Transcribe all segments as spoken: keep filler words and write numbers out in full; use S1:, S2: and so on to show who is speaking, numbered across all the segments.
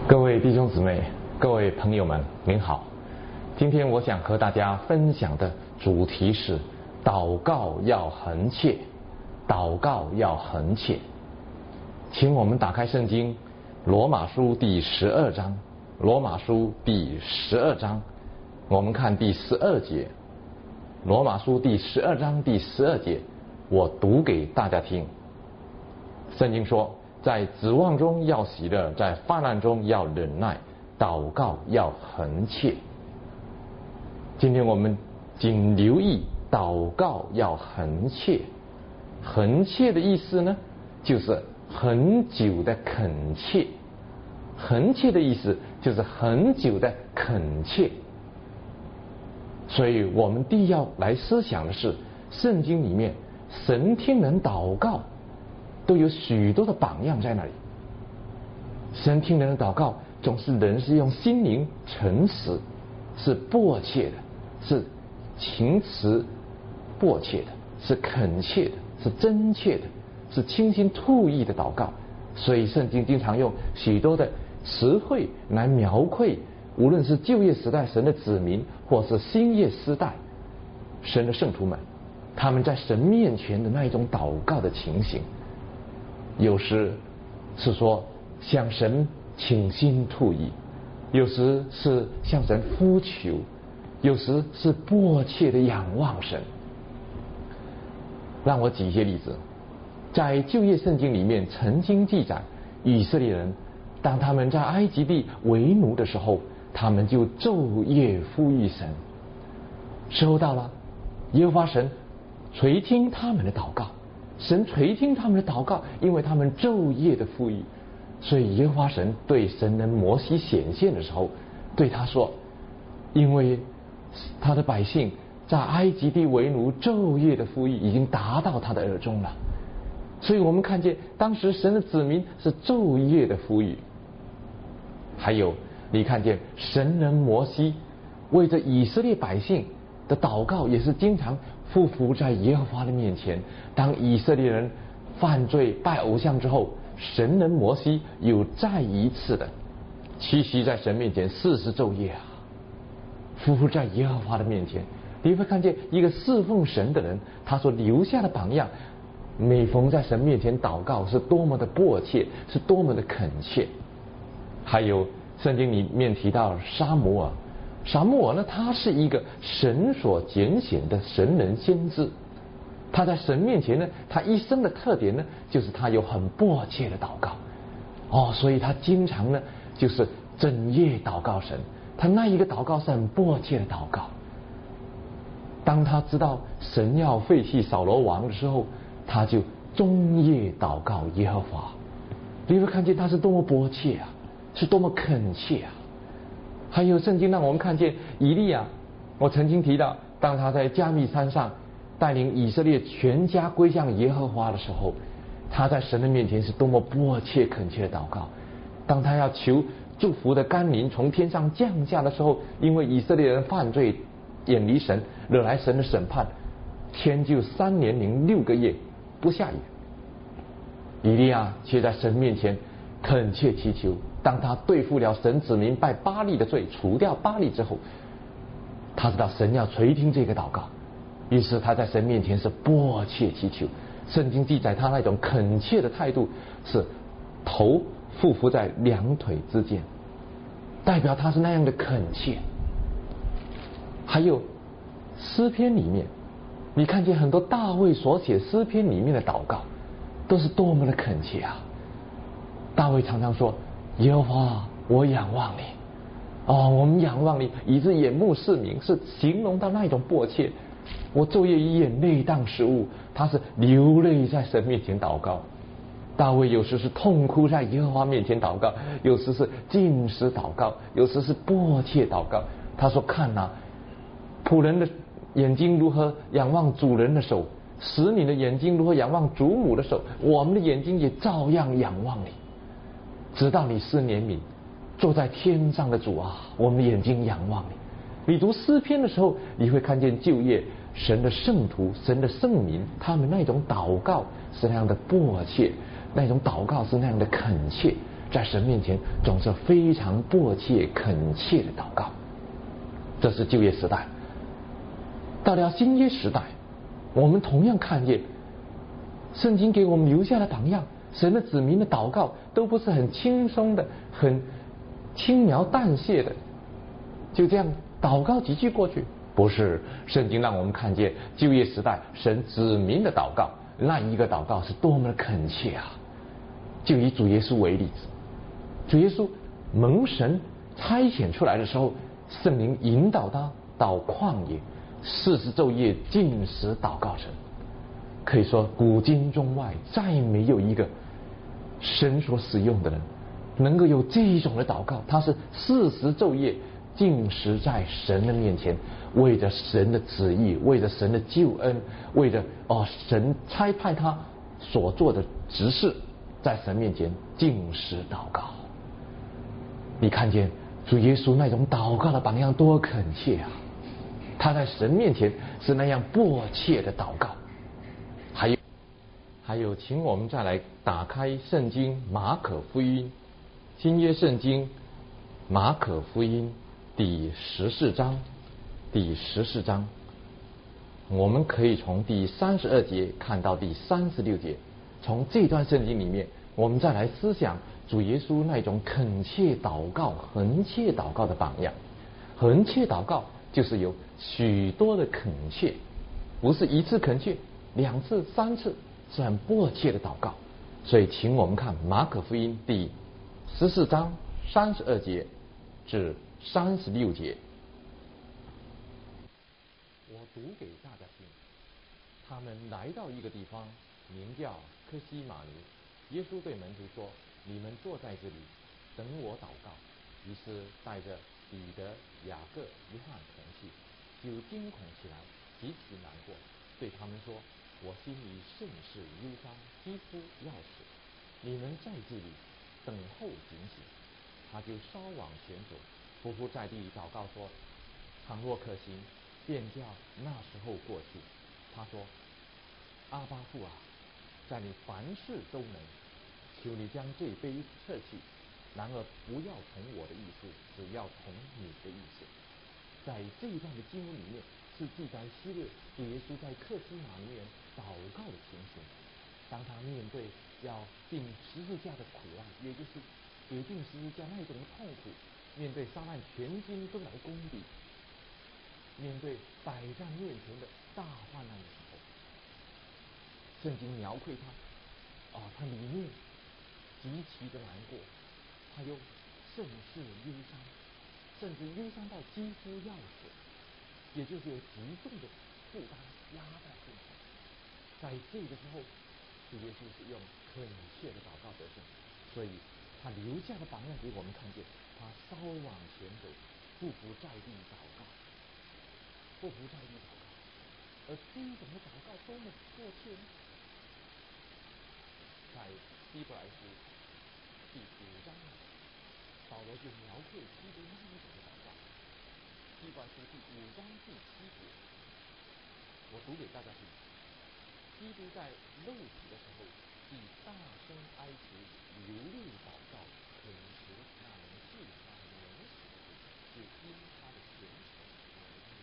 S1: 各位弟兄姊妹，各位朋友们，您好。今天我想和大家分享的主题是祷告要恒切，祷告要恒切。请我们打开圣经罗马书第十二章，罗马书第十二章，我们看第十二节。罗马书第十二章第十二节，我读给大家听。圣经说，在指望中要喜乐，在患难中要忍耐，祷告要恒切。今天我们仅留意祷告要恒切。恒切的意思呢，就是很久的恳切。恒切的意思就是很久的恳切。所以我们第一要来思想的是，圣经里面神听人祷告都有许多的榜样在那里。神听人的祷告总是人是用心灵诚实，是迫切的，是情辞迫切的，是恳切的，是真切的，是倾心吐意的祷告。所以圣经经常用许多的词汇来描绘，无论是旧约时代神的子民，或是新约时代神的圣徒们，他们在神面前的那一种祷告的情形。有时是说向神倾心吐意，有时是向神呼求，有时是迫切的仰望神。让我举一些例子。在旧约圣经里面曾经记载，以色列人当他们在埃及地为奴的时候，他们就昼夜呼吁神。时候到了，耶和华神垂听他们的祷告。神垂听他们的祷告，因为他们昼夜的呼吁。所以耶和华神对神人摩西显现的时候，对他说，因为他的百姓在埃及地为奴，昼夜的呼吁已经达到他的耳中了。所以我们看见当时神的子民是昼夜的呼吁。还有你看见神人摩西为着以色列百姓的祷告，也是经常匍匐在耶和华的面前。当以色列人犯罪拜偶像之后，神人摩西有再一次的栖息在神面前四十昼夜啊，匍匐在耶和华的面前。你会看见一个侍奉神的人，他所留下的榜样，每逢在神面前祷告是多么的迫切，是多么的恳切。还有圣经里面提到撒母耳，撒母耳呢，他是一个神所拣选的神人先知。他在神面前呢，他一生的特点呢，就是他有很迫切的祷告。哦，所以他经常呢，就是整夜祷告神。他那一个祷告是很迫切的祷告。当他知道神要废弃扫罗王的时候，他就终夜祷告耶和华。你会看见他是多么迫切啊，是多么恳切啊。还有圣经让我们看见以利亚，我曾经提到，当他在加密山上带领以色列全家归向耶和华的时候，他在神的面前是多么迫切恳切的祷告。当他要求祝福的甘霖从天上降下的时候，因为以色列人犯罪远离神，惹来神的审判，天就三年零六个月不下雨。以利亚却在神面前恳切祈求。当他对付了神子民拜巴力的罪，除掉巴力之后，他知道神要垂听这个祷告，于是他在神面前是迫切祈求。圣经记载他那种恳切的态度是头匍匐在两腿之间，代表他是那样的恳切。还有诗篇里面，你看见很多大卫所写诗篇里面的祷告都是多么的恳切啊。大卫常常说，耶和华，我仰望你。哦，我们仰望你以致眼目视明，是形容到那一种迫切。我昼夜以眼泪当食物，他是流泪在神面前祷告。大卫有时是痛哭在耶和华面前祷告，有时是禁食祷告，有时是迫切祷告。他说，看哪，仆人的眼睛如何仰望主人的手，使你的眼睛如何仰望主母的手，我们的眼睛也照样仰望你，直到你施怜悯。坐在天上的主啊，我们的眼睛仰望你。你读诗篇的时候，你会看见旧约神的圣徒、神的圣民，他们那种祷告是那样的迫切，那种祷告是那样的恳切， 在神面前总是非常迫切恳切的祷告。这是旧约时代。到了新约时代，我们同样看见圣经给我们留下的榜样，神的子民的祷告都不是很轻松的，很轻描淡写的，就这样祷告几句过去。不是，圣经让我们看见旧约时代神子民的祷告，那一个祷告是多么的恳切啊！就以主耶稣为例子，主耶稣蒙神差遣出来的时候，圣灵引导他到旷野，四十昼夜禁食祷告神。可以说古今中外再没有一个神所使用的人能够有这一种的祷告，他是四十昼夜禁食在神的面前，为着神的旨意，为着神的救恩，为着哦神差派他所做的职事，在神面前禁食祷告。你看见主耶稣那种祷告的榜样多恳切啊！他在神面前是那样迫切的祷告。还有，还有，请我们再来打开圣经马可福音，新约圣经马可福音第十四章，第十四章，我们可以从第三十二节看到第三十六节。从这段圣经里面，我们再来思想主耶稣那种恳切祷告、恒切祷告的榜样。恒切祷告就是有许多的恳切，不是一次恳切，两次、三次，是很迫切的祷告。所以，请我们看马可福音第十四章三十二节至三十六节。我读给大家听。他们来到一个地方，名叫科西玛尼。耶稣对门徒说：“你们坐在这里，等我祷告。”于是带着彼得、雅各、约翰同去，就惊恐起来，极其难过，对他们说：“我心里甚是忧伤，几乎要死。你们在这里等候警醒。”他就稍往前走，匍匐在地祷告说：“倘若可行，便叫那时候过去。”他说：“阿爸父啊，在你凡事都能，求你将这杯撤去，然而不要从我的意思，只要从你的意思。”在这一段的经文里面，是记载希律主耶稣在客西马尼园祷告的情形。当他面对要定十字架的苦难，也就是决定十字架那种痛苦，面对撒旦全军都来攻击，面对摆在面前的大患难的时候，圣经描绘他啊，他里面极其的难过，他又甚是忧伤，甚至忧伤到几乎要死，也就是有极重的负担压在身上。在这个时候，主耶稣是用恳切的祷告得胜，所以他留下的榜样给我们看见，他稍往前走，匍匐在地祷告，匍匐在地祷告。而这一种的祷告多么迫切呢？在希伯来书第九章，保罗就描绘基督那一种的祷告。希伯来书第五章第七节，我读给大家听。基督在肉体的时候，以大声哀求、流泪祷告，恳求那能救他免死的主，就因他的虔诚而应允。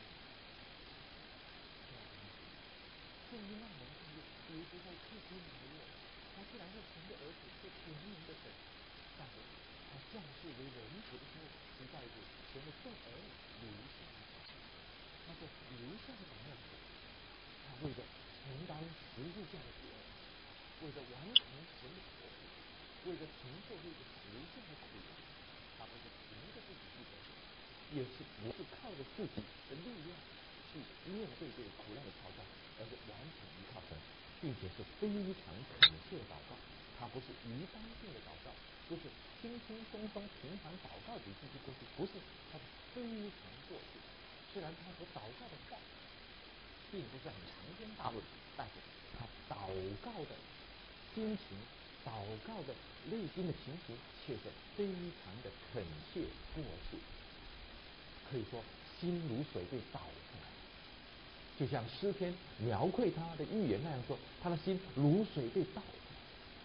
S1: 圣经让我们看见，主耶稣在克西马尼园，他虽然是神的儿子，是全能的神，但是他降世为人子的时候，是带着神的众儿女留下的榜样。那个留下的榜样是什么？他为了承担十字架的责任，为了完成神的国度，为了承受这个十字架的苦难，他不是凭着自己去得胜，也是不是靠着自己的力量去面对这个苦难的挑战，而是完全依靠神，并且是非常恳切的祷告。他不是一般性的祷告，不是轻轻松松平常祷告几句就过去，不是，他是非常迫切。虽然他所祷告的话并不是很长篇大论，但是他祷告的心情、祷告的内心的情形，却是非常的恳切迫切，可以说心如水被倒出来，就像诗篇描绘他的预言那样说，他的心如水被倒出来。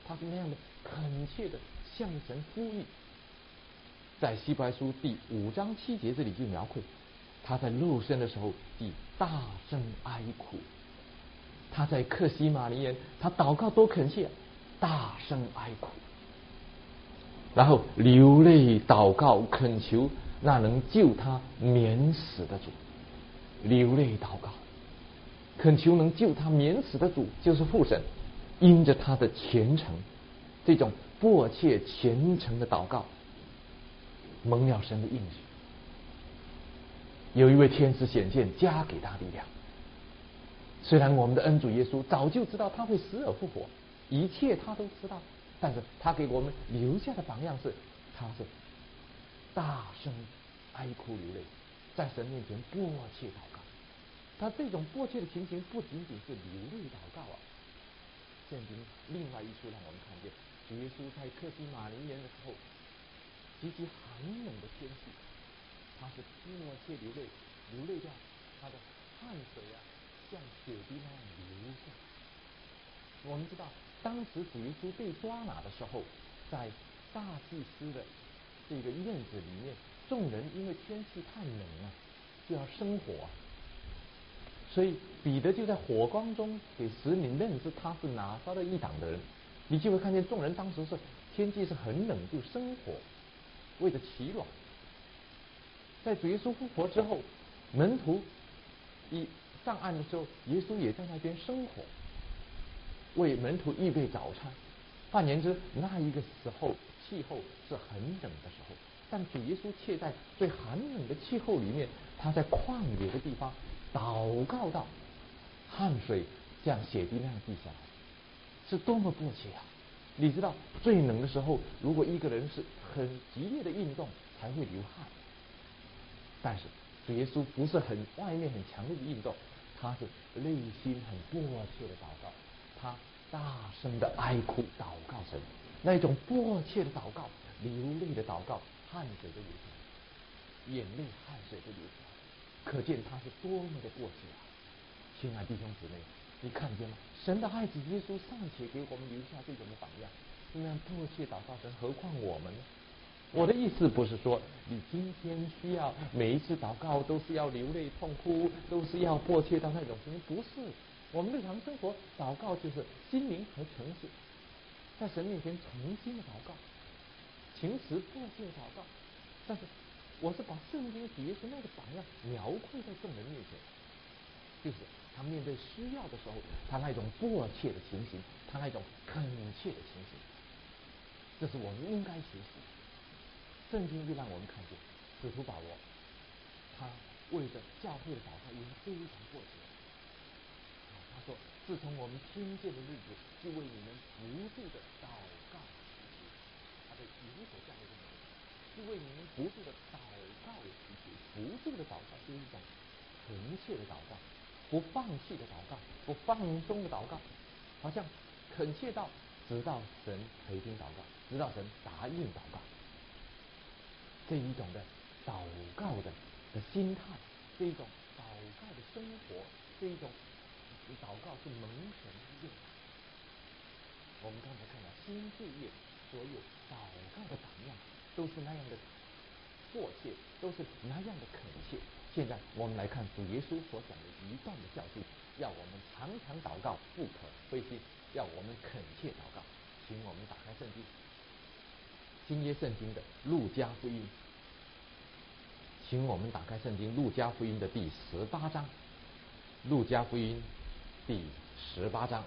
S1: 他是那样的恳切的向神呼吁。在希伯来书第五章七节这里就描绘，他在肉身的时候既大声哀哭。他在客西马尼园，他祷告多恳切，大声哀哭，然后流泪祷告恳求那能救他免死的主。流泪祷告恳求能救他免死的主，就是父神。因着他的虔诚，这种迫切虔诚的祷告蒙了神的应许，有一位天使显现，加给他力量。虽然我们的恩主耶稣早就知道他会死而复活，一切他都知道，但是他给我们留下的榜样是，他是大声哀哭流泪，在神面前迫切祷告。他这种迫切的情形不仅仅是流泪祷告啊，圣经另外一处让我们看见，主耶稣在客西马尼园的时候，极其寒冷的天气，他是迫切流泪，流泪掉他的汗水啊，像血滴那样流下。我们知道，当时主耶稣被抓拿的时候，在大祭司的这个院子里面，众人因为天气太冷了，就要生火，所以彼得就在火光中给使你认识他是拿撒勒一党的人。你就会看见众人当时是天气是很冷，就生火，为了取暖。在主耶稣复活之后，门徒一上岸的时候，耶稣也在那边生火，为门徒预备早餐。换言之，那一个时候气候是很冷的时候，但主耶稣却在最寒冷的气候里面，他在旷野的地方祷告到汗水像血滴那样滴下来，是多么迫切啊！你知道，最冷的时候，如果一个人是很激烈的运动才会流汗，但是主耶稣不是很外面很强烈的运动，他是内心很迫切的祷告，他大声的哀哭祷告神，那种迫切的祷告，流泪的祷告，汗水的流下来，眼泪汗水的流下来，可见他是多么的迫切啊！亲爱弟兄姊妹，你看见吗？神的爱子耶稣尚且给我们留下这种的榜样，那样迫切祷告神，何况我们呢？我的意思不是说你今天需要每一次祷告都是要流泪痛哭，都是要迫切到那种程度，不是。我们日常生活祷告就是心灵和诚实，在神面前诚心的祷告，情实迫切的祷告。但是我是把圣经主耶稣那个榜样描绘在众人面前，就是他面对需要的时候，他那种迫切的情形，他那种恳切的情形，这是我们应该学习。圣经就让我们看见使徒保罗，他为着教会的祷告也是非常迫切。他说：“自从我们听见的日子，就为你们不住的祷告祈求。”他对以弗所教会的人，就为你们不住的祷告祈求，不住的祷告是一种恳切的祷告，不放弃的祷告，不放松的祷告，好像恳切到直到神垂听祷告，直到神答应祷告。这一种的祷告的的心态，这一种祷告的生活，这一种祷告是蒙神悦纳。我们刚才看到新旧约所有祷告的榜样，都是那样的迫切，都是那样的恳切。现在我们来看主耶稣所讲的一段的教训，要我们常常祷告，不可灰心，要我们恳切祷告。请我们打开圣经，新约圣经的路加福音，请我们打开圣经路加福音的第十八章，路加福音第十八章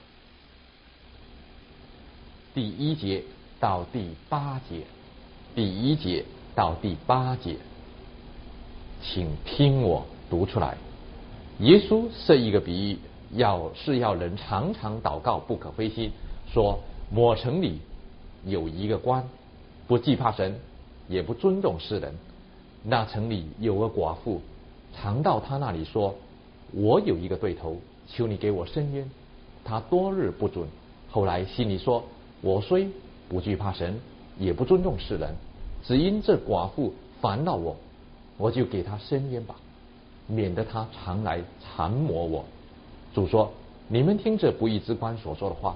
S1: 第一节到第八节，第一节到第八节，请听我读出来。耶稣设一个比喻，要是要人常常祷告，不可灰心，说某城里有一个官，不惧怕神，也不尊重世人。那城里有个寡妇，常到他那里说：我有一个对头，求你给我伸冤。他多日不准，后来心里说：我虽不惧怕神，也不尊重世人，只因这寡妇烦恼我，我就给他伸冤吧，免得他常来缠磨我。主说：你们听这不义之官所说的话，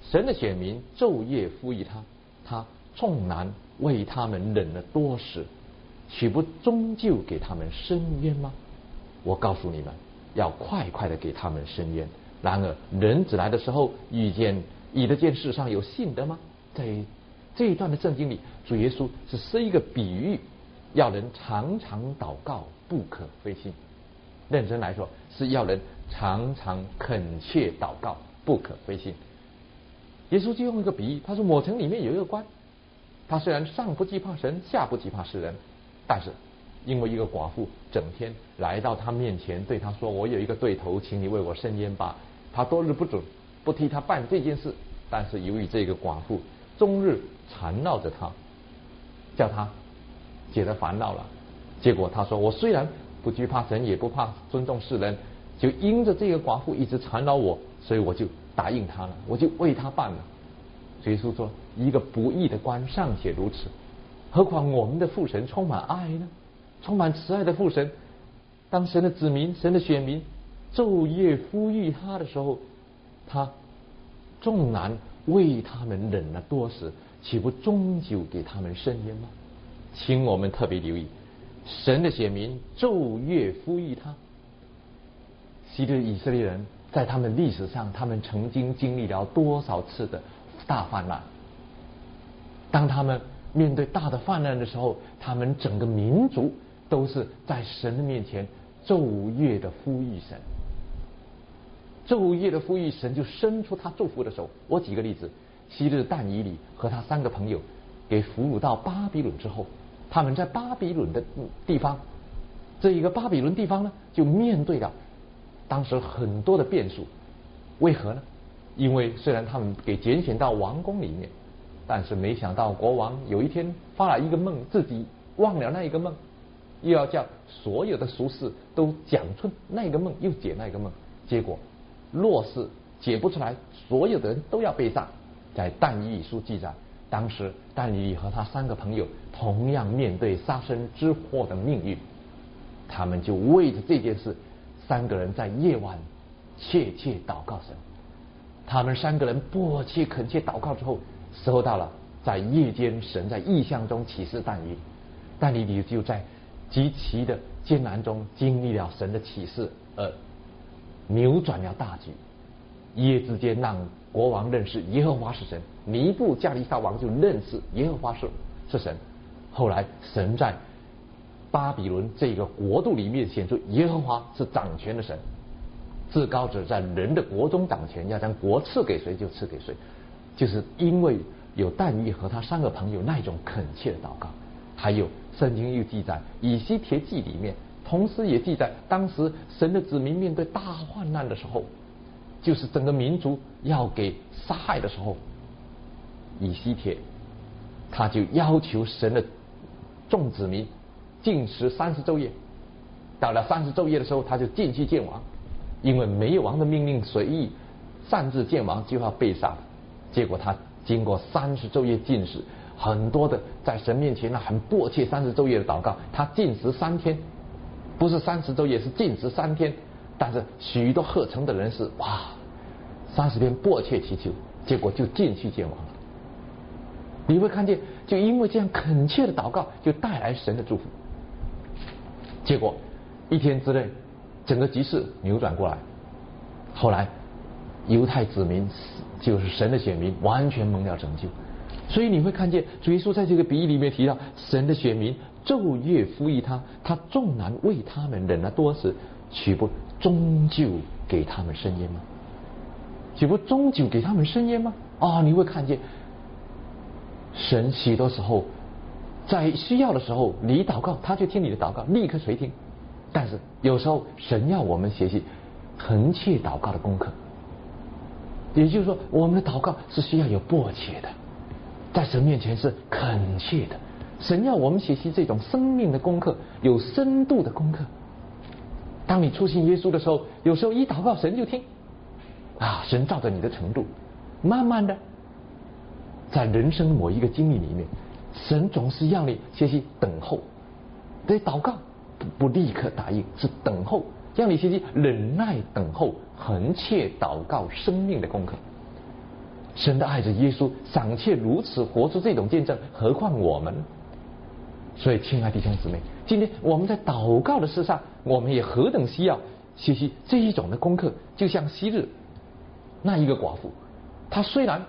S1: 神的选民昼夜呼吁他，他纵然为他们忍了多时，岂不终究给他们伸冤吗？我告诉你们，要快快的给他们伸冤。然而人子来的时候，遇见以得见世上有信的吗？在这一段的圣经里，主耶稣是设一个比喻，要人常常祷告，不可灰心。认真来说，是要人常常恳切祷告，不可灰心。耶稣就用一个比喻，他说某城里面有一个官，他虽然上不惧怕神，下不惧怕世人，但是因为一个寡妇整天来到他面前，对他说：“我有一个对头，请你为我伸冤吧。”他多日不准，不替他办这件事。但是由于这个寡妇终日缠绕着他，叫他解了烦恼了。结果他说：“我虽然不惧怕神，也不怕尊重世人，就因着这个寡妇一直缠绕我，所以我就答应他了，我就为他办了。”耶稣说：“一个不义的官尚且如此，何况我们的父神充满爱呢？充满慈爱的父神，当神的子民、神的选民昼夜呼吁他的时候，他纵然为他们忍了多时，岂不终究给他们伸冤吗？”请我们特别留意，神的选民昼夜呼吁他。昔日以色列人在他们历史上，他们曾经经历了多少次的大患难？当他们面对大的患难的时候，他们整个民族都是在神的面前昼夜的呼吁神，昼夜的呼吁神，就伸出他祝福的手。我举个例子，昔日但以理和他三个朋友给俘虏到巴比伦之后，他们在巴比伦的地方，这一个巴比伦地方呢，就面对了当时很多的变数。为何呢？因为虽然他们给拣选到王宫里面，但是没想到国王有一天发了一个梦，自己忘了那一个梦，又要叫所有的术士都讲出那个梦，又解那个梦。结果若是解不出来，所有的人都要被杀。在但以理书记载，当时但以理和他三个朋友同样面对杀身之祸的命运，他们就为着这件事，三个人在夜晚切切祷告神。他们三个人迫切恳切祷告之后，时候到了，在夜间神在异象中启示但以理，但以理就在极其的艰难中经历了神的启示，而扭转了大局。一夜之间让国王认识耶和华是神，尼布加利撒王就认识耶和华是是神。后来神在巴比伦这个国度里面显出耶和华是掌权的神，至高者在人的国中掌权，要将国赐给谁就赐给谁。就是因为有但以理和他三个朋友那种恳切的祷告，还有圣经又记载以西帖记里面，同时也记载当时神的子民面对大患难的时候，就是整个民族要给杀害的时候，以西帖他就要求神的众子民禁食三十昼夜。到了三十昼夜的时候，他就进去见王，因为没有王的命令，随意擅自见王就要被杀的。结果他经过三十昼夜禁食，很多的在神面前呢很迫切三十昼夜的祷告，他禁食三天，不是三十昼夜，是禁食三天。但是许多合成的人士，哇，三十天迫切祈求，结果就进去见王了。你会看见，就因为这样恳切的祷告，就带来神的祝福。结果一天之内，整个局势扭转过来。后来犹太子民，就是神的选民，完全蒙了拯救。所以你会看见主耶稣在这个比喻里面提到，神的选民昼夜呼吁他，他纵然为他们忍了多时，岂不终究给他们伸冤吗？岂不终究给他们伸冤吗？啊、哦，你会看见神许多时候在需要的时候，你祷告他就听你的祷告，立刻垂听。但是有时候神要我们学习恳切祷告的功课，也就是说我们的祷告是需要有迫切的，在神面前是恳切的。神要我们学习这种生命的功课，有深度的功课。当你初信耶稣的时候，有时候一祷告神就听啊，神照着你的程度，慢慢的在人生某一个经历里面，神总是让你学习等候。对，祷告不立刻答应，是等候，让你学习忍耐等候，恒切祷告生命的功课。 神的爱子耶稣尚且如此活出这种见证，何况我们？所以，亲爱的弟兄姊妹，今天我们在祷告的事上，我们也何等需要学习这一种的功课。就像昔日那一个寡妇，她虽然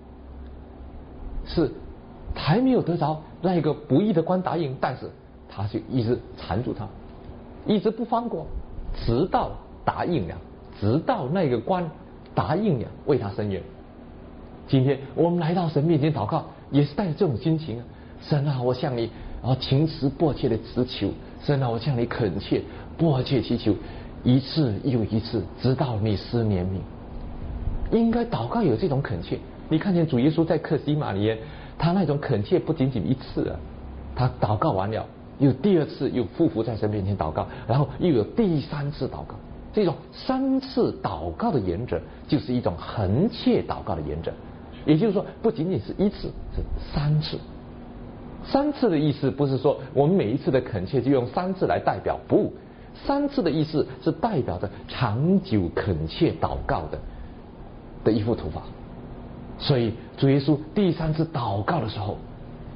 S1: 是还没有得着那一个不义的官答应，但是她就一直缠住他，一直不放过，直到答应了，直到那个官答应了为他伸冤。今天我们来到神面前祷告，也是带着这种心情啊！神啊，我向你啊情辞迫切的直求，神啊，我向你恳切迫切祈求，一次又一次，直到你施怜悯。应该祷告有这种恳切。你看见主耶稣在客西马尼园，他那种恳切不仅仅一次啊，他祷告完了，又第二次又匍匐在神面前祷告，然后又有第三次祷告。这种三次祷告的原则，就是一种恒切祷告的原则。也就是说，不仅仅是一次，是三次。三次的意思不是说我们每一次的恳切就用三次来代表，不，三次的意思是代表着长久恳切祷告的的一幅图法。所以主耶稣第三次祷告的时候，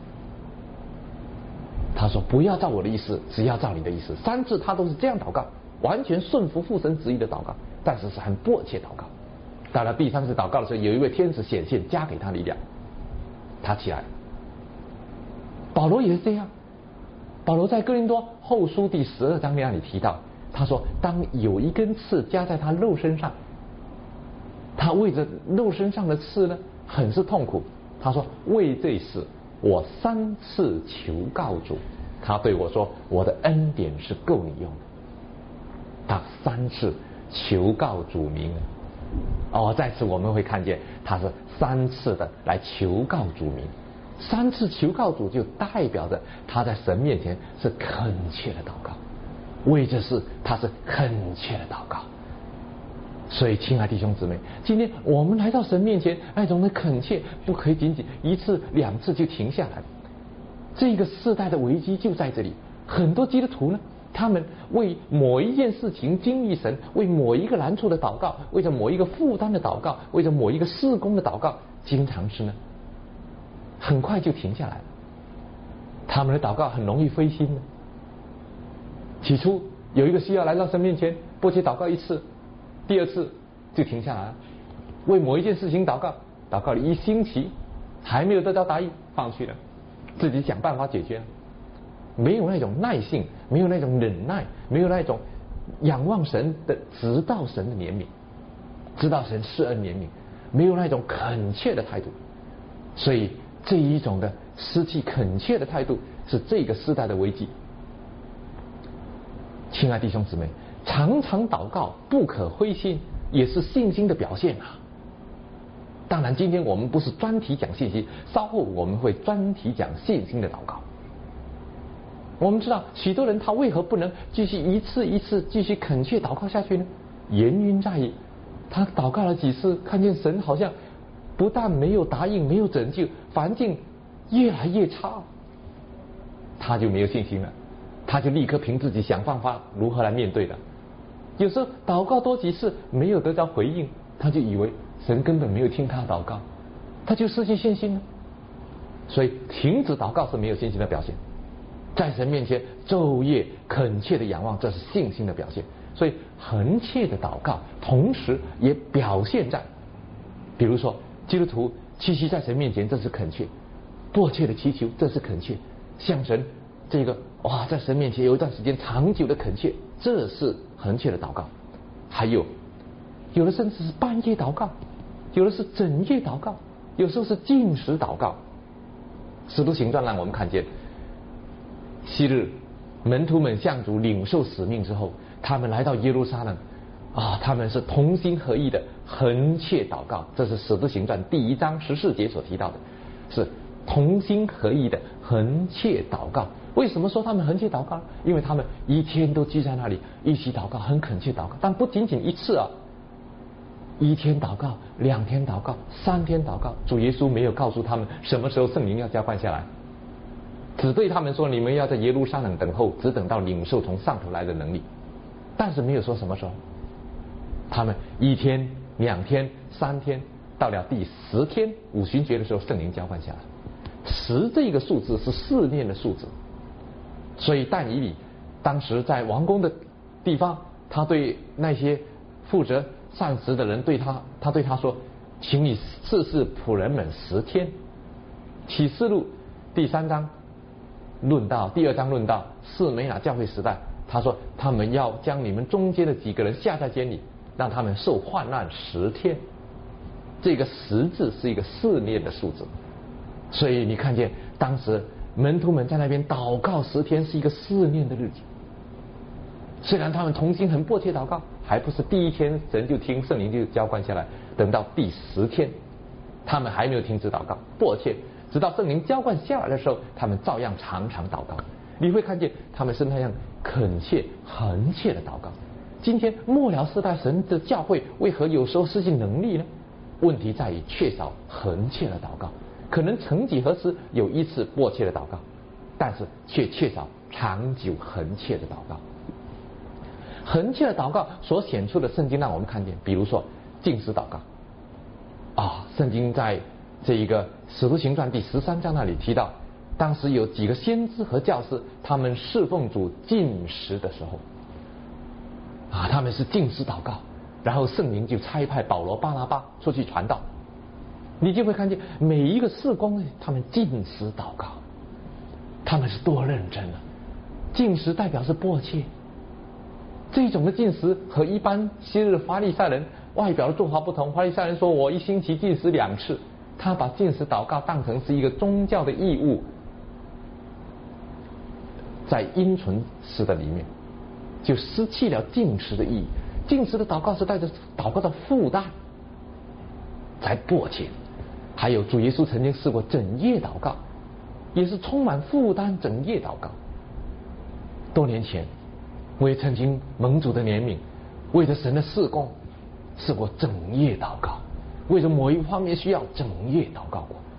S1: 他说不要照我的意思，只要照你的意思。三次他都是这样祷告，完全顺服父神旨意的祷告，但是是很迫切祷告。到了第三次祷告的时候，有一位天使显现，加给他力量，他起来。保罗也是这样，保罗在哥林多后书第十二章那里提到，他说当有一根刺加在他肉身上，他为着肉身上的刺呢很是痛苦。他说为这事我三次求告主，他对我说我的恩典是够你用的。他三次求告主名。哦，在此我们会看见他是三次的来求告主名。三次求告主就代表着他在神面前是恳切的祷告，为这事他是恳切的祷告。所以亲爱的弟兄姊妹，今天我们来到神面前，那种的恳切不可以仅仅一次两次就停下来。这个世代的危机就在这里，很多基督徒呢，他们为某一件事情经历神，为某一个难处的祷告，为着某一个负担的祷告，为着某一个事工的祷告，经常是呢很快就停下来了。他们的祷告很容易灰心的。起初有一个需要来到神面前，迫切祷告一次，第二次就停下来了。为某一件事情祷告，祷告了一星期，还没有得到答应，放弃了，自己想办法解决了。没有那种耐性，没有那种忍耐，没有那种仰望神的，直到神的怜悯，直到神施恩怜悯，没有那种恳切的态度。所以这一种的失去恳切的态度，是这个时代的危机。亲爱弟兄姊妹，常常祷告不可灰心，也是信心的表现啊。当然今天我们不是专题讲信心，稍后我们会专题讲信心的祷告。我们知道许多人他为何不能继续一次一次继续恳切祷告下去呢？原因在于他祷告了几次，看见神好像不但没有答应，没有拯救，环境越来越差，他就没有信心了，他就立刻凭自己想办法如何来面对了。有时候祷告多几次没有得到回应，他就以为神根本没有听他的祷告，他就失去信心了。所以停止祷告是没有信心的表现。在神面前昼夜恳切的仰望，这是信心的表现。所以恒切的祷告同时也表现在，比如说基督徒屈膝在神面前，这是恳切；迫切的祈求，这是恳切；向神这个哇，在神面前有一段时间长久的恳切，这是恒切的祷告。还有有的甚至是半夜祷告，有的是整夜祷告，有时候是禁食祷告。使徒行传让我们看见，昔日门徒们向主领受使命之后，他们来到耶路撒冷啊，他们是同心合意的恒切祷告。这是使徒行传第一章十四节所提到的，是同心合意的恒切祷告。为什么说他们恒切祷告？因为他们一天都聚在那里一起祷告，很恳切祷告。但不仅仅一次啊，一天祷告，两天祷告，三天祷告。主耶稣没有告诉他们什么时候圣灵要浇灌下来，只对他们说你们要在耶路撒冷等候，只等到领受从上头来的能力。但是没有说什么时候。他们一天、两天、三天， 到了第十天五旬节的时候，圣灵浇灌下来。十这个数字是试炼的数字，所以但以理当时在王宫的地方，他对那些负责膳食的人对他，他对他说：“请你试试仆人们十天。”启示录第三章论到，第二章论到士美拿教会时代，他说他们要将你们中间的几个人下在监里，让他们受患难十天。这个十字是一个试炼的数字，所以你看见当时门徒们在那边祷告十天，是一个试炼的日子。虽然他们同心很迫切祷告，还不是第一天神就听圣灵就浇灌下来，等到第十天他们还没有停止祷告迫切，直到圣灵浇灌下来的时候，他们照样常常祷告。你会看见他们是那样恳切恒切的祷告。今天末了世代神的教会为何有时候失去能力呢？问题在于缺少恒切的祷告。可能曾几何时有一次迫切的祷告，但是却缺少长久恒切的祷告。恒切的祷告所显出的圣经让我们看见，比如说禁食祷告啊，圣经在这一个使徒行传第十三章那里提到，当时有几个先知和教师，他们侍奉主禁食的时候啊，他们是禁食祷告，然后圣灵就差派保罗巴拿巴出去传道。你就会看见每一个事工他们禁食祷告，他们是多认真啊！禁食代表是迫切。这种的禁食和一般昔日的法利赛人外表的做法不同。法利赛人说我一星期禁食两次，他把禁食祷告当成是一个宗教的义务，在因存式的里面就失去了禁食的意义。禁食的祷告是带着祷告的负担才迫切。还有主耶稣曾经试过整夜祷告，也是充满负担整夜祷告。多年前我也曾经蒙主的怜悯，为着神的事工试过整夜祷告，为着某一方面需要整夜祷告过。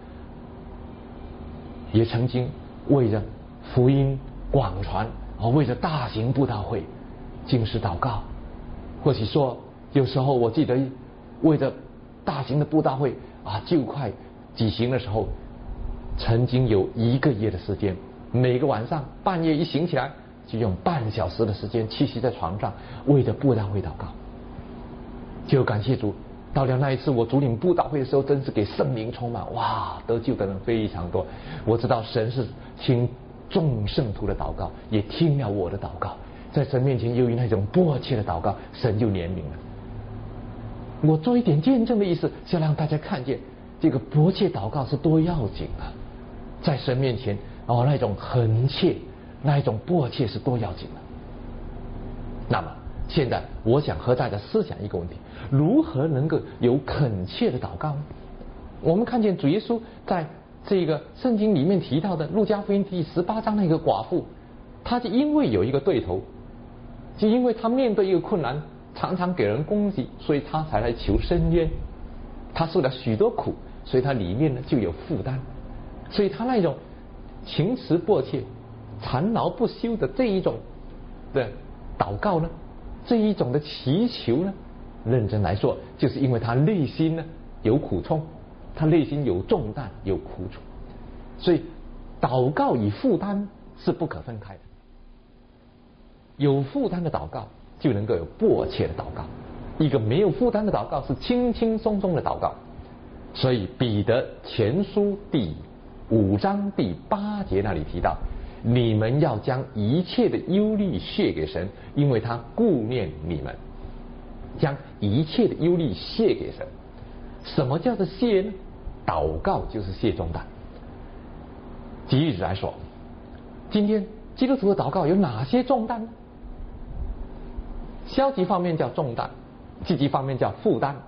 S1: 也曾经为着福音广传，为着大型布道会禁食祷告。或许说有时候我记得为着大型的布道会啊就快举行的时候，曾经有一个月的时间，每个晚上半夜一醒起来就用半小时的时间栖息在床上，为着布道会祷告。就感谢主，到了那一次我主领布道会的时候，真是给圣灵充满，哇，得救的人非常多。我知道神是听众圣徒的祷告，也听了我的祷告，在神面前由于那种迫切的祷告，神就怜悯了。我做一点见证的意思，是要让大家看见这个迫切祷告是多要紧啊！在神面前哦，那种恒切，那一种迫切是多要紧的。那么现在我想和大家思想一个问题：如何能够有恳切的祷告呢？我们看见主耶稣在这个圣经里面提到的路加福音第十八章那个寡妇，她就因为有一个对头，就因为她面对一个困难，常常给人攻击，所以她才来求伸冤。她受了许多苦，所以她里面呢就有负担，所以她那种情辞迫切、缠劳不休的这一种的祷告呢，这一种的祈求呢，认真来说，就是因为她内心呢有苦衷，她内心有重担、有苦楚，所以祷告与负担是不可分开的。有负担的祷告就能够有迫切的祷告，一个没有负担的祷告是轻轻松松的祷告。所以彼得前书第五章第八节那里提到，你们要将一切的忧虑卸给神，因为他顾念你们。将一切的忧虑卸给神。什么叫做卸呢？祷告就是卸重担。举例子来说，今天基督徒的祷告有哪些重担呢？消极方面叫重担，积极方面叫负担。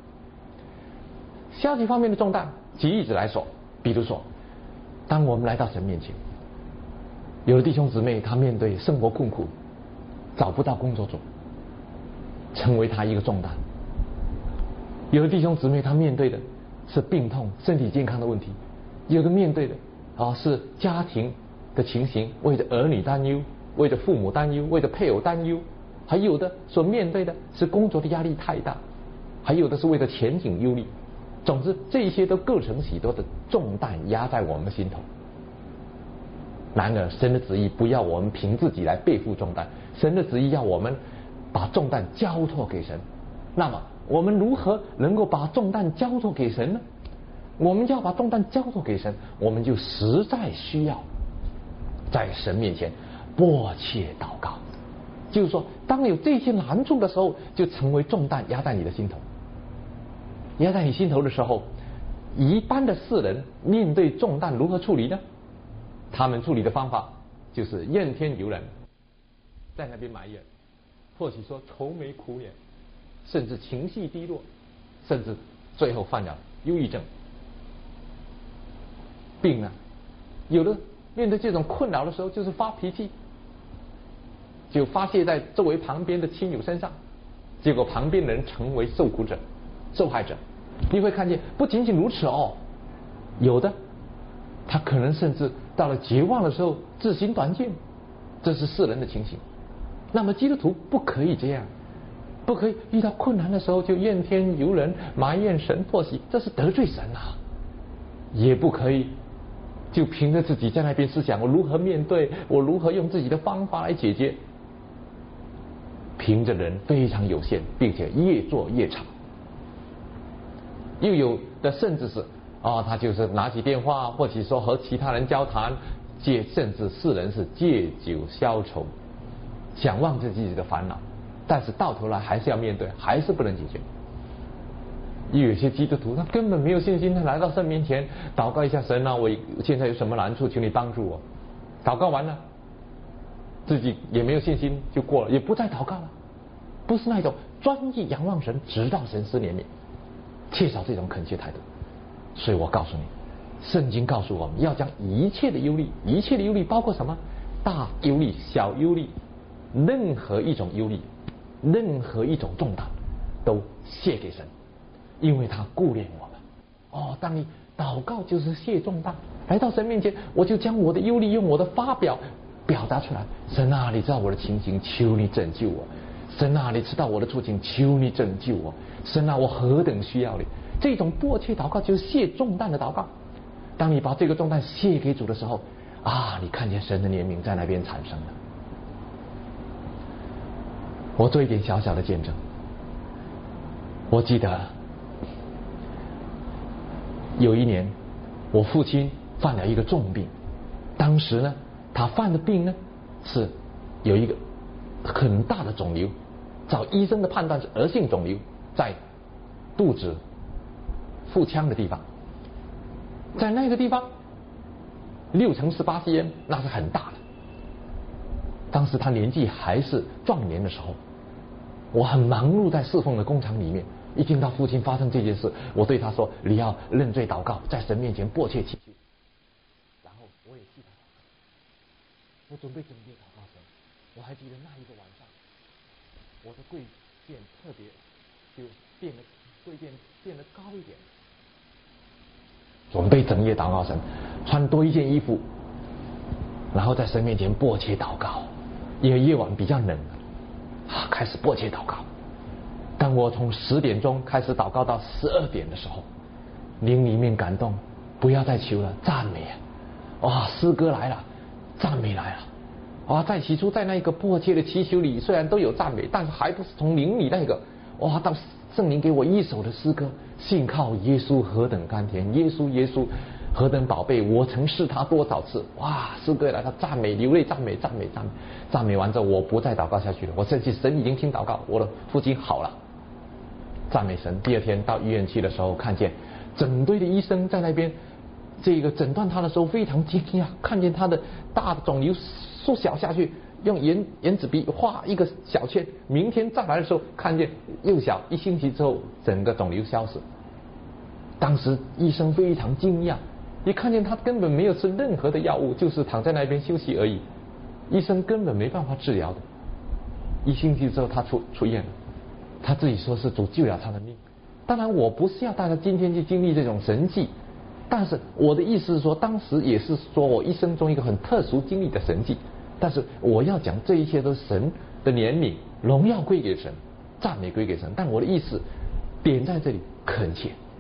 S1: 消极方面的重担，举例子来说，比如说，当我们来到神面前，有的弟兄姊妹他面对生活困苦，找不到工作做，成为他一个重担；有的弟兄姊妹他面对的是病痛、身体健康的问题；有的面对的啊是家庭的情形，为着儿女担忧，为着父母担忧，为着配偶担忧；还有的所面对的是工作的压力太大，还有的是为着前景忧虑。 总之，这一些都构成许多的重担压在我们心头。然而，神的旨意不要我们凭自己来背负重担，神的旨意要我们把重担交托给神。那么，我们如何能够把重担交托给神呢？我们要把重担交托给神，我们就实在需要在神面前迫切祷告。就是说，当有这些难处的时候，就成为重担压在你的心头。压在你心头的时候，一般的世人面对重担如何处理呢？他们处理的方法就是怨天尤人，在那边埋怨，或许说愁眉苦脸，甚至情绪低落，甚至最后犯了忧郁症病了。有的面对这种困扰的时候，就是发脾气，就发泄在周围旁边的亲友身上，结果旁边的人成为受苦者、受害者。你会看见，不仅仅如此哦，有的他可能甚至到了绝望的时候自行短剑，这是世人的情形。那么基督徒不可以这样，不可以遇到困难的时候就怨天尤人、埋怨神、破喜，这是得罪神啊。也不可以就凭着自己在那边思想，我如何面对，我如何用自己的方法来解决。凭着人非常有限，并且越做越长。又有的甚至是啊、哦，他就是拿起电话，或者说和其他人交谈，借甚至世人是借酒消愁，想忘记自己的烦恼，但是到头来还是要面对，还是不能解决。又有些基督徒他根本没有信心，他来到神面前祷告一下，神啊，我现在有什么难处，求你帮助我。祷告完了，自己也没有信心就过了，也不再祷告了，不是那种专一仰望神，直到神施怜悯，缺少这种恳切态度。所以我告诉你，圣经告诉我们要将一切的忧虑，一切的忧虑包括什么？大忧虑、小忧虑，任何一种忧虑，任何一种重担，都卸给神，因为他顾念我们。哦，当你祷告就是卸重担，来到神面前，我就将我的忧虑用我的发表表达出来。神啊，你知道我的情形，求你拯救我。神啊，你知道我的处境，求你拯救我。神啊，我何等需要你。这种迫切祷告就是卸重担的祷告。当你把这个重担卸给主的时候，啊，你看见神的怜悯在那边产生了。我做一点小小的见证。我记得有一年，我父亲犯了一个重病。当时呢，他犯的病呢是有一个很大的肿瘤，照医生的判断是恶性肿瘤，在肚子腹腔的地方，在那个地方六乘十八 cm， 那是很大的。当时他年纪还是壮年的时候，我很忙碌在侍奉的工厂里面。一听到父亲发生这件事，我对他说：“你要认罪祷告，在神面前迫切祈求。”然后我也替他祷告，我准备整夜祷告神。我还记得那一个晚上，我的贵殿特别就变得贵殿变得高一点，准备整夜祷告神，穿多一件衣服，然后在神面前迫切祷告。因为夜晚比较冷，啊，开始迫切祷告。当我从十点钟开始祷告到十二点的时候，灵里面感动，不要再求了，赞美啊！哇，诗歌来了，赞美来了。哇，在起初在那个迫切的祈求里，虽然都有赞美，但是还不是从灵里那个。哇，当圣灵给我一首的诗歌，信靠耶稣何等甘甜，耶稣耶稣何等宝贝，我曾试他多少次。哇，诗歌来了，赞美，流泪赞美赞美赞美，赞美完之后我不再祷告下去了，我甚至神已经听祷告，我的父亲好了。赞美神。第二天到医院去的时候，看见整队的医生在那边这个诊断他的时候非常惊讶，看见他的大的肿瘤缩小下去，用圆圆珠笔画一个小圈。明天再来的时候，看见又小，一星期之后整个肿瘤消失。当时医生非常惊讶，一看见他根本没有吃任何的药物，就是躺在那边休息而已，医生根本没办法治疗的。一星期之后他出出院了，他自己说是主救了他的命。当然我不是要大家今天去经历这种神迹，但是我的意思是说，当时也是说我一生中一个很特殊经历的神迹。但是我要讲这一切都是神的怜悯，荣耀归给神，赞美归给神。但我的意思点在这里，恳切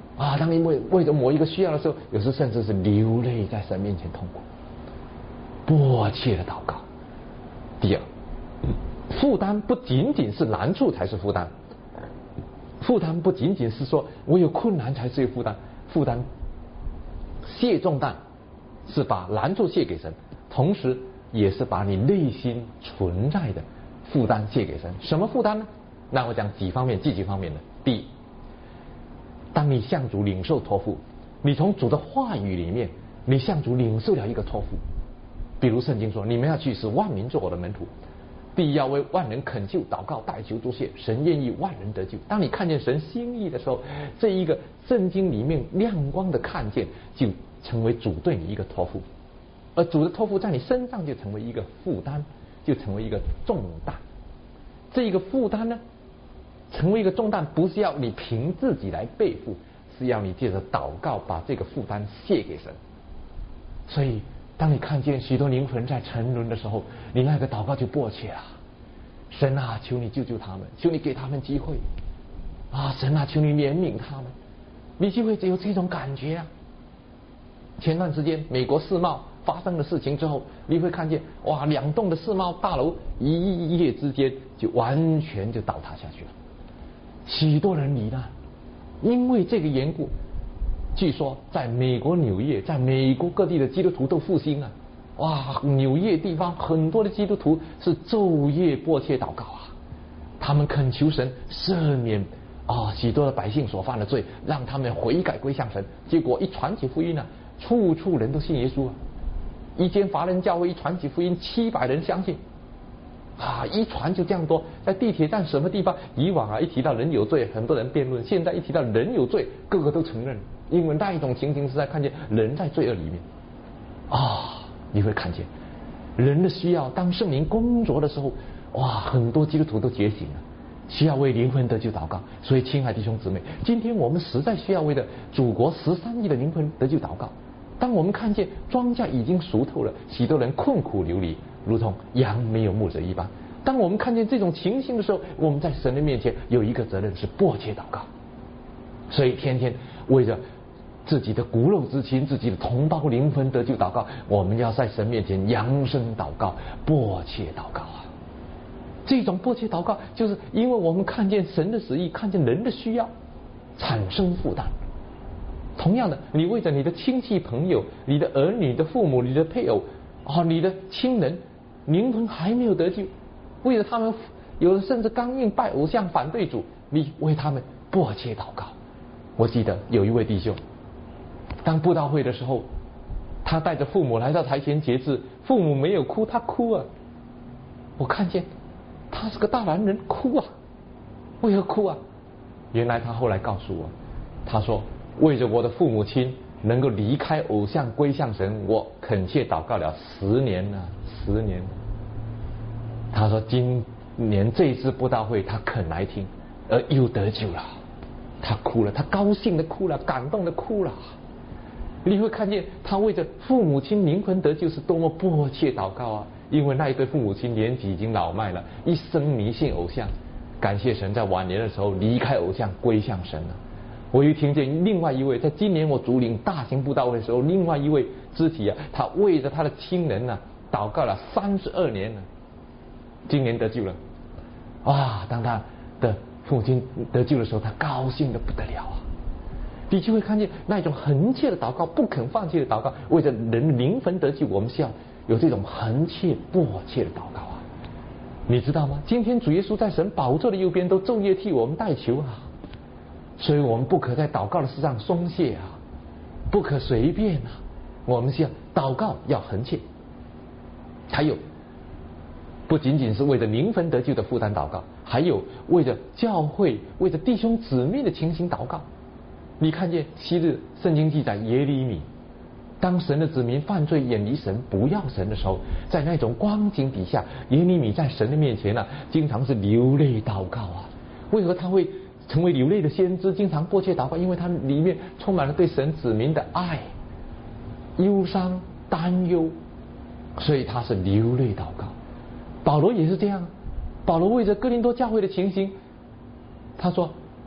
S1: 啊，当你为为着某一个需要的时候，有时甚至是流泪在神面前痛苦，迫切的祷告。第二，负担不仅仅是难处才是负担，负担不仅仅是说我有困难才是有负担，负担卸重担是把难处卸给神，同时也是把你内心存在的负担卸给神。什么负担呢？那我讲几方面，积极方面的。第一，当你向主领受托付，你从主的话语里面，你向主领受了一个托付。比如圣经说，你们要去使万民做我的门徒，第一要为万人恳求祷告代求祝谢，神愿意万人得救。当你看见神心意的时候，这一个圣经里面亮光的看见，就成为主对你一个托付，而主的托付在你身上就成为一个负担，就成为一个重担。这一个负担呢，成为一个重担，不是要你凭自己来背负，是要你借着祷告把这个负担卸给神。所以当你看见许多灵魂在沉沦的时候，你那个祷告就迫切啊，神啊，求你救救他们，求你给他们机会啊，神啊，求你怜悯他们。你就会有这种感觉啊。前段时间美国世贸发生的事情之后，你会看见哇，两栋的世贸大楼一夜之间就完全就倒塌下去了，许多人罹难。因为这个缘故，据说在美国纽约，在美国各地的基督徒都复兴了。哇，纽约地方很多的基督徒是昼夜迫切祷告啊，他们恳求神赦免啊许多的百姓所犯的罪，让他们悔改归向神。结果一传起福音呢、啊，处处人都信耶稣啊。一间华人教会一传起福音，七百人相信啊，一传就这样多。在地铁站什么地方，以往啊一提到人有罪，很多人辩论，现在一提到人有罪，个个都承认。因为那一种情形是在看见人在罪恶里面啊，你会看见人的需要。当圣灵工作的时候，哇，很多基督徒都觉醒了，需要为灵魂得救祷告。所以亲爱的弟兄姊妹，今天我们实在需要为了祖国十三亿的灵魂得救祷告。当我们看见庄稼已经熟透了，许多人困苦流离，如同羊没有牧者一般。当我们看见这种情形的时候，我们在神的面前有一个责任，是迫切祷告。所以天天为着自己的骨肉之亲、自己的同胞灵魂得救祷告，我们要在神面前扬声祷告，迫切祷告啊！这种迫切祷告，就是因为我们看见神的旨意，看见人的需要，产生负担。同样的，你为着你的亲戚朋友、你的儿女的父母、你的配偶啊、你的亲人灵魂还没有得救，为了他们，有的甚至刚硬拜偶像、反对主，你为他们迫切祷告。我记得有一位弟兄，当布道会的时候，他带着父母来到台前节制，父母没有哭，他哭啊。我看见他是个大男人，哭啊。为何哭啊？原来他后来告诉我，他说为着我的父母亲能够离开偶像归向神，我恳切祷告了十年了，十年。他说今年这次布道会他肯来听，而又得救了。他哭了，他高兴的哭了，感动的哭了。你会看见他为着父母亲灵魂得救是多么迫切祷告啊！因为那一对父母亲年纪已经老迈了，一生迷信偶像，感谢神在晚年的时候离开偶像归向神了。我又听见另外一位，在今年我主领大型布道会的时候，另外一位肢体啊，他为着他的亲人呢、啊、祷告了三十二年了，今年得救了。啊，当他的父母亲得救的时候，他高兴的不得了啊！你就会看见那一种恒切的祷告，不肯放弃的祷告，为着人灵魂得救，我们需要有这种恒切迫切的祷告啊！你知道吗？今天主耶稣在神宝座的右边，都昼夜替我们代求啊！所以我们不可在祷告的事上松懈啊，不可随便啊！我们需要祷告要恒切。还有，不仅仅是为着灵魂得救的负担祷告，还有为着教会、为着弟兄姊妹的情形祷告。你看见昔日圣经记载耶利米，当神的子民犯罪远离神不要神的时候，在那种光景底下，耶利米在神的面前呢、啊，经常是流泪祷告啊。为何他会成为流泪的先知，经常迫切祷告？因为他里面充满了对神子民的爱、忧伤、担忧，所以他是流泪祷告。保罗也是这样，保罗为着哥林多教会的情形，他说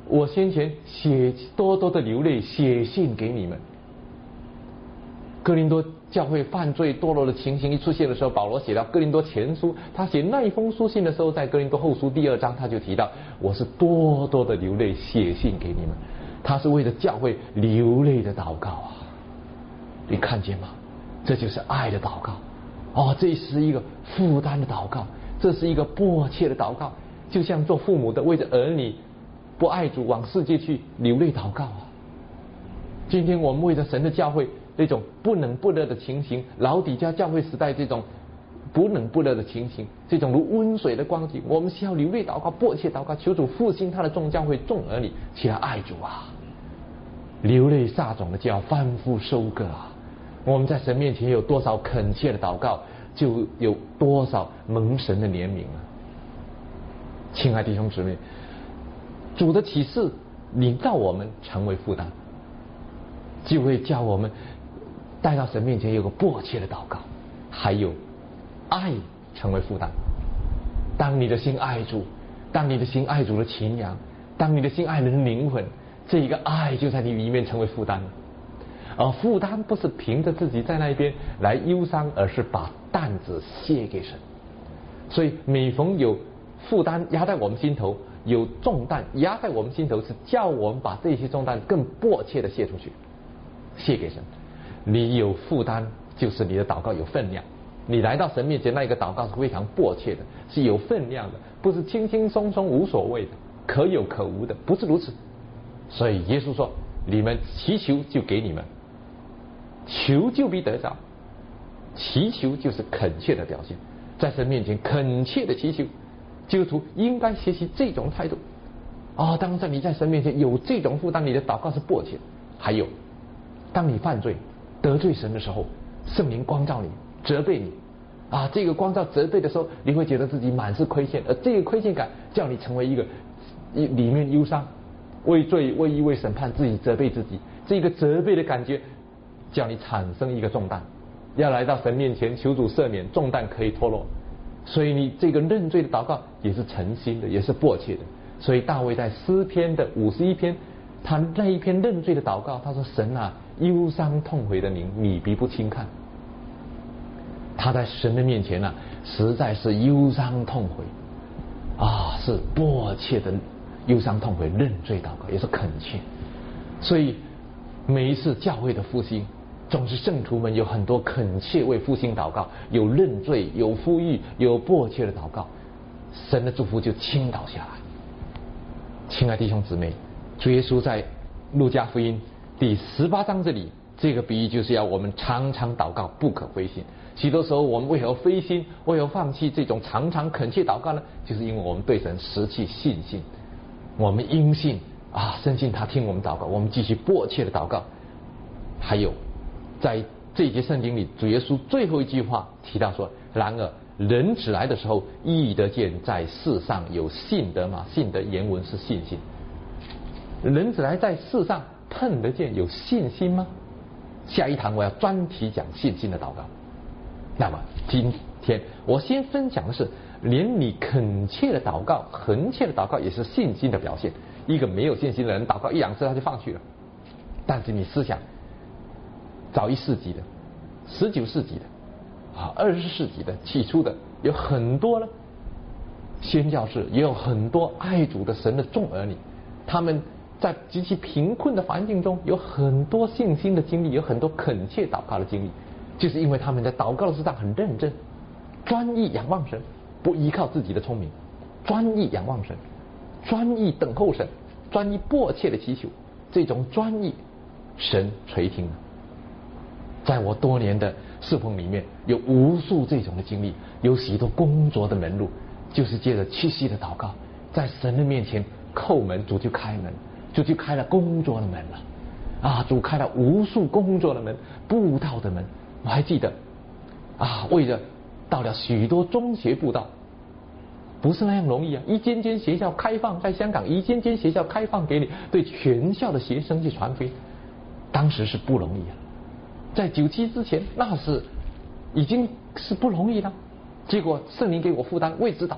S1: 我先前写多多的流泪写信给你们。哥林多教会犯罪堕落的情形一出现的时候，保罗写到哥林多前书，他写那一封书信的时候，在哥林多后书第二章他就提到，我是多多的流泪写信给你们，他是为了教会流泪的祷告啊！你看见吗？这就是爱的祷告哦，这是一个负担的祷告，这是一个迫切的祷告，就像做父母的为着儿女不爱主往世界去流泪祷告啊！今天我们为着神的教会那种不冷不热的情形，老底嘉教会时代这种不冷不热的情形，这种如温水的光景，我们需要流泪祷告，迫切祷告，求主复兴他的众教会众儿女起来爱主啊！流泪撒种的就要翻覆收割啊！我们在神面前有多少恳切的祷告，就有多少蒙神的怜悯啊！亲爱弟兄姊妹，主的启示领到我们成为负担，就会叫我们带到神面前有个迫切的祷告，还有爱成为负担。当你的心爱主，当你的心爱主的情羊，当你的心爱人的灵魂，这一个爱就在你里面成为负担了。而负担不是凭着自己在那一边来忧伤，而是把担子卸给神。所以每逢有负担压在我们心头，有重担压在我们心头，是叫我们把这些重担更迫切的卸出去，卸给神。你有负担，就是你的祷告有分量。你来到神面前，那一个祷告是非常迫切的，是有分量的，不是轻轻松松无所谓的，可有可无的，不是如此。所以耶稣说：“你们祈求就给你们，求就必得着。”祈求就是恳切的表现，在神面前恳切的祈求，基督徒应该学习这种态度。哦，当在你在神面前有这种负担，你的祷告是迫切。还有，当你犯罪得罪神的时候，圣灵光照你，责备你啊，这个光照责备的时候，你会觉得自己满是亏欠，而这个亏欠感叫你成为一个里面忧伤，为罪为义为审判自己责备自己，这个责备的感觉叫你产生一个重担，要来到神面前求主赦免，重担可以脱落。所以你这个认罪的祷告也是诚心的，也是迫切的。所以大卫在诗篇的五十一篇，他那一篇认罪的祷告，他说：“神啊，忧伤痛悔的灵，你必不轻看。”他在神的面前呢、啊，实在是忧伤痛悔啊，是迫切的忧伤痛悔认罪祷告，也是恳切。所以每一次教会的复兴，总是圣徒们有很多恳切为复兴祷告，有认罪，有呼吁，有迫切的祷告，神的祝福就倾倒下来。亲爱弟兄姊妹，主耶稣在路加福音第十八章这里，这个比喻就是要我们常常祷告，不可灰心。许多时候我们为何灰心，为何放弃这种常常恳切祷告呢？就是因为我们对神失去信心。我们因信啊，深信他听我们祷告，我们继续迫切的祷告。还有在这一节圣经里，主耶稣最后一句话提到说：“然而人子来的时候，意得见在世上有信德吗？”信德原文是信心。人子来在世上碰得见有信心吗？下一堂我要专题讲信心的祷告。那么今天我先分享的是，连你恳切的祷告、恒切的祷告也是信心的表现。一个没有信心的人祷告一两次他就放弃了，但是你思想早一世纪的、十九世纪的、啊二十世纪的、起初的有很多了，宣教士也有很多爱主的神的众儿女，他们在极其贫困的环境中有很多信心的经历，有很多恳切祷告的经历，就是因为他们在祷告的事上很认真，专一仰望神，不依靠自己的聪明，专一仰望神，专一等候神，专一迫切的祈求，这种专一神垂听了。在我多年的侍奉里面，有无数这种的经历，有许多工作的门路，就是借着屈膝的祷告，在神的面前叩门，主就开门，主就开了工作的门了啊！主开了无数工作的门，布道的门。我还记得啊，为了到了许多中学布道，不是那样容易啊！一间间学校开放，在香港一间间学校开放给你对全校的学生去传福音，当时是不容易啊。在九七之前，那是已经是不容易了。结果圣灵给我负担，为之祷告，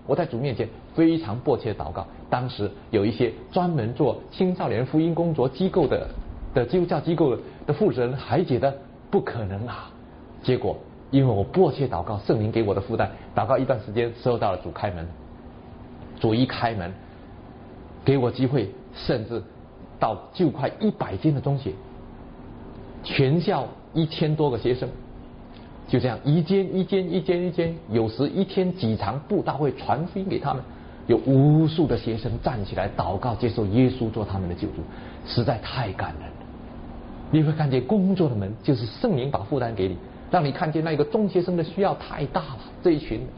S1: 我在主面前非常迫切祷告。当时有一些专门做青少年福音工作机构的的基督教机构的负责人还觉得不可能啊。结果因为我迫切祷告，圣灵给我的负担，祷告一段时间，收到了主开门。主一开门，给我机会，甚至到就快一百间的中学，全校一千多个学生，就这样一间一间一间一间，有时一天几场布道会传福音给他们，有无数的学生站起来祷告，接受耶稣做他们的救主，实在太感人了。你会看见工作的门就是圣灵把负担给你，让你看见那个中学生的需要太大了。这一群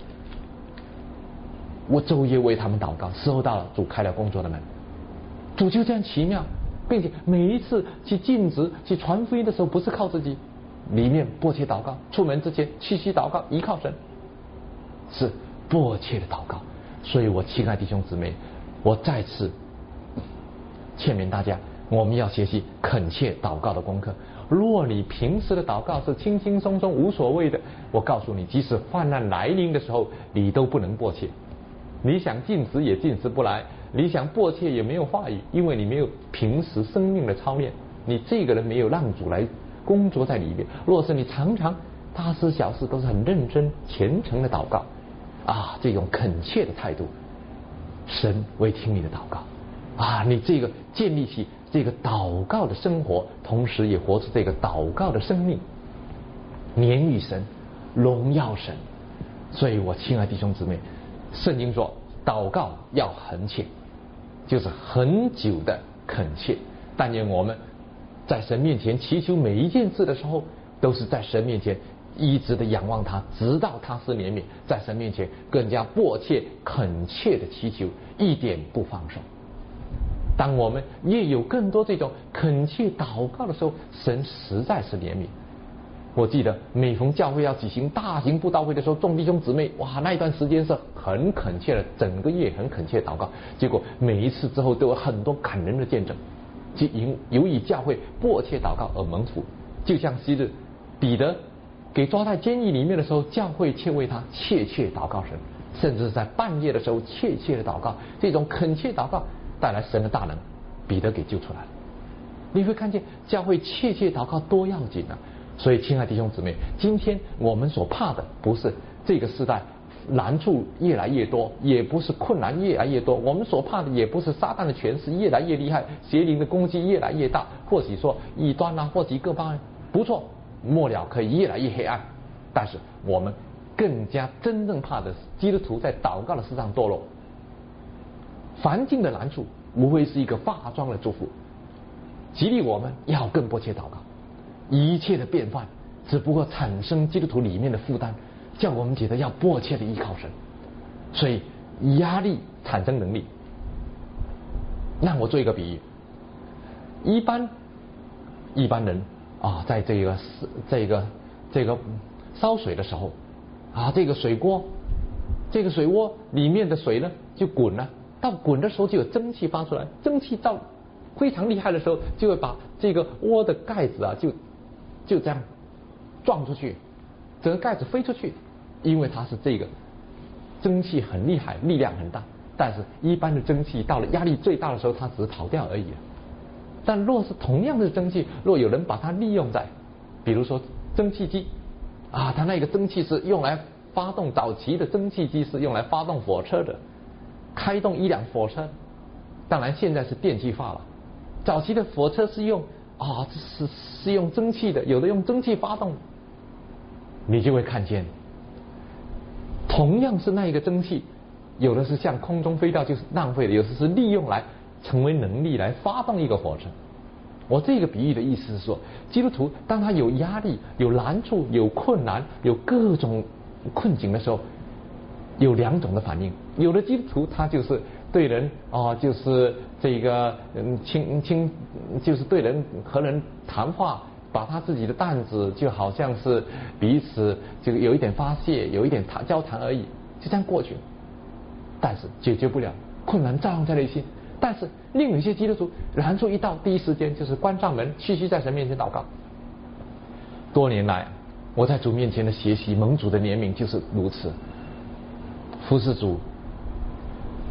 S1: 我昼夜为他们祷告，收到了主开了工作的门。主就这样奇妙，并且每一次去尽职去传福音的时候，不是靠自己，里面迫切祷告，出门之前气息祷告，依靠神，是迫切的祷告。所以我亲爱弟兄姊妹，我再次劝勉大家，我们要学习恳切祷告的功课。若你平时的祷告是轻轻松松无所谓的，我告诉你，即使患难来临的时候，你都不能迫切。你想进食也进食不来，你想迫切也没有话语，因为你没有平时生命的操练，你这个人没有让主来工作在里面。若是你常常大事小事都是很认真虔诚的祷告啊，这种恳切的态度，神会听你的祷告啊，你这个建立起这个祷告的生活，同时也活出这个祷告的生命，年与神，荣耀神。所以我亲爱弟兄姊妹，圣经说祷告要恒切，就是很久的恳切。但愿我们在神面前祈求每一件事的时候，都是在神面前一直的仰望他，直到他是怜悯，在神面前更加迫切恳切的祈求，一点不放手。当我们越有更多这种恳切祷告的时候，神实在是怜悯。我记得每逢教会要举行大型布道会的时候，众弟兄姊妹哇，那一段时间是很恳切的，整个月很恳切祷告。结果每一次之后都有很多感人的见证，就因由于教会迫切祷告而蒙福。就像昔日彼得给抓在监狱里面的时候，教会却为他切切祷告神，甚至是在半夜的时候切切的祷告，这种恳切祷告带来神的大能，彼得给救出来了。你会看见教会切切祷告多要紧啊！所以亲爱弟兄姊妹，今天我们所怕的不是这个时代难处越来越多，也不是困难越来越多，我们所怕的也不是撒旦的权势越来越厉害，邪灵的攻击越来越大，或许说异端啊，或许各方不错，末了可以越来越黑暗。但是我们更加真正怕的是基督徒在祷告的事上堕落。凡境的难处无非是一个化妆的祝福，激励我们要更迫切祷告。一切的变幻只不过产生基督徒里面的负担，叫我们觉得要迫切的依靠神。所以压力产生能力。让我做一个比喻，一般一般人啊，在这个这个这个烧水的时候啊，这个水锅这个水锅里面的水呢就滚了，到滚的时候就有蒸汽发出来，蒸汽到非常厉害的时候，就会把这个锅的盖子啊就就这样撞出去，整个盖子飞出去，因为它是这个蒸汽很厉害，力量很大。但是一般的蒸汽到了压力最大的时候，它只是逃掉而已。但若是同样的蒸汽，若有人把它利用在比如说蒸汽机啊，它那个蒸汽是用来发动，早期的蒸汽机是用来发动火车的，开动一辆火车。当然现在是电气化了，早期的火车是用啊是是用蒸汽的，有的用蒸汽发动。你就会看见同样是那一个蒸汽，有的是向空中飞掉就是浪费的，有的是利用来成为能力来发动一个火车。我这个比喻的意思是说，基督徒当他有压力、有难处、有困难、有各种困境的时候，有两种的反应。有的基督徒他就是对人啊、呃，就是这个嗯轻轻，就是对人和人谈话，把他自己的担子就好像是彼此就有一点发泄，有一点谈交谈而已，就这样过去。但是解决不了，困难照样在内心。但是另有一些基督徒难处一到，第一时间就是关上门，屈膝在神面前祷告。多年来我在主面前的学习，蒙主的怜悯就是如此。服侍主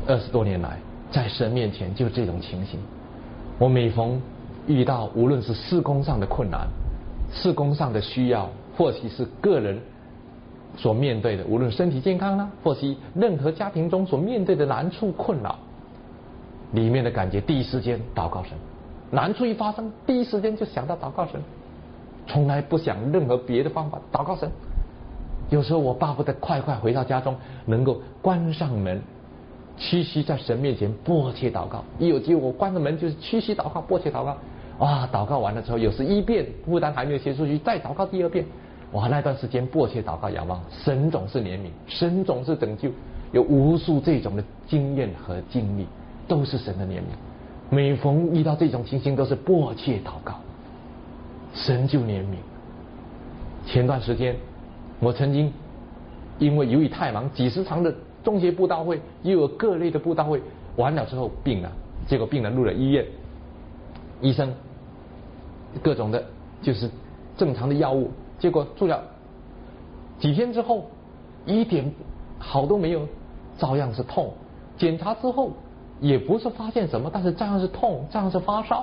S1: 二十多年来，在神面前就这种情形。我每逢遇到无论是事工上的困难、事工上的需要，或许是个人所面对的，无论身体健康啦，或许任何家庭中所面对的难处困扰，里面的感觉第一时间祷告神。难处一发生，第一时间就想到祷告神，从来不想任何别的方法，祷告神。有时候我巴不得快快回到家中，能够关上门，屈膝在神面前迫切祷告。一有机会我关着门就是屈膝祷告，迫切祷告。哇，祷告完了之后，有时一遍负担还没有结束去，再祷告第二遍。哇，那段时间迫切祷告仰望神，总是怜悯，神总是拯救，有无数这种的经验和经历，都是神的怜悯。每逢遇到这种情形，都是迫切祷告，神就怜悯。前段时间我曾经因为由于太忙，几十场的中学布道会，又有各类的布道会，完了之后病了，结果病人入了医院，医生各种的就是正常的药物，结果住了几天之后一点好都没有，照样是痛，检查之后也不是发现什么，但是照样是痛，照样是发烧。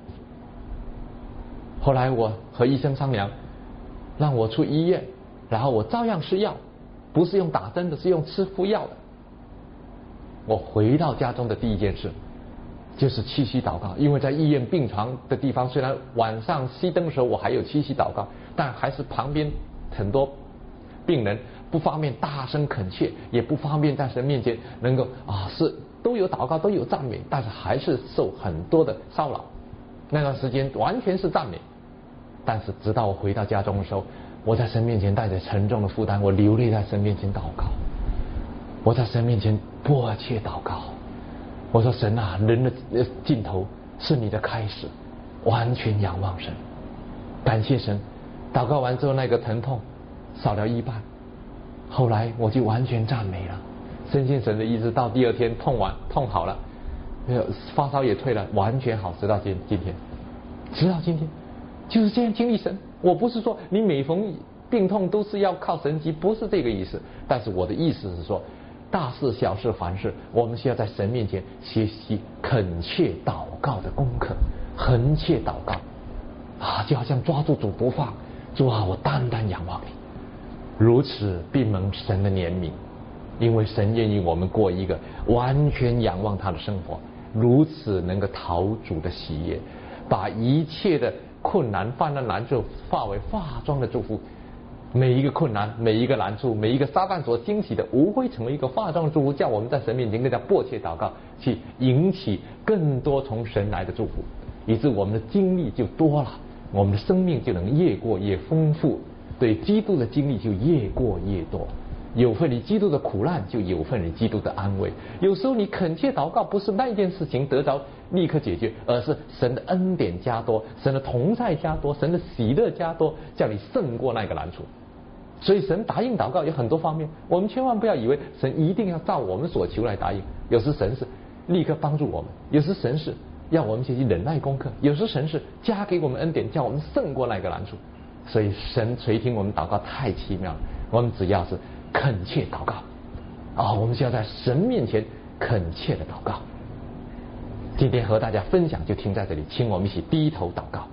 S1: 后来我和医生商量，让我出医院，然后我照样吃药，不是用打针的，是用吃服药的。我回到家中的第一件事就是屈膝祷告，因为在医院病床的地方，虽然晚上熄灯的时候我还有屈膝祷告，但还是旁边很多病人不方便大声恳切，也不方便在神面前能够啊是都有祷告都有赞美，但是还是受很多的骚扰。那段时间完全是赞美，但是直到我回到家中的时候，我在神面前带着沉重的负担，我流泪在神面前祷告，我在神面前迫切祷告。我说神啊，人的尽头是你的开始，完全仰望神，感谢神。祷告完之后，那个疼痛少了一半，后来我就完全赞美了，深信神的意思。到第二天痛完痛好了，发烧也退了，完全好，直到今今天，直到今天就是这样经历神。我不是说你每逢病痛都是要靠神迹，不是这个意思，但是我的意思是说，大事小事凡事，我们需要在神面前学习恳切祷告的功课，恳切祷告啊，就好像抓住主不放，主啊，我单单仰望你。如此必蒙神的怜悯，因为神愿意我们过一个完全仰望他的生活，如此能够讨主的喜悦，把一切的困难患难难处化为化妆的祝福。每一个困难，每一个难处，每一个撒旦所兴起的，无非成为一个化妆的祝福，叫我们在神面前更加迫切祷告，去引起更多从神来的祝福，以致我们的经历就多了，我们的生命就能越过越丰富，对基督的经历就越过越多。有份于基督的苦难，就有份于基督的安慰。有时候你恳切祷告，不是那件事情得着立刻解决，而是神的恩典加多，神的同在加多，神的喜乐加多，叫你胜过那个难处。所以神答应祷告有很多方面，我们千万不要以为神一定要照我们所求来答应。有时神是立刻帮助我们，有时神是要我们学习忍耐功课，有时神是加给我们恩典，叫我们胜过那个难处。所以神垂听我们祷告太奇妙了，我们只要是恳切祷告啊、哦，我们需要在神面前恳切的祷告。今天和大家分享就停在这里，请我们一起低头祷告。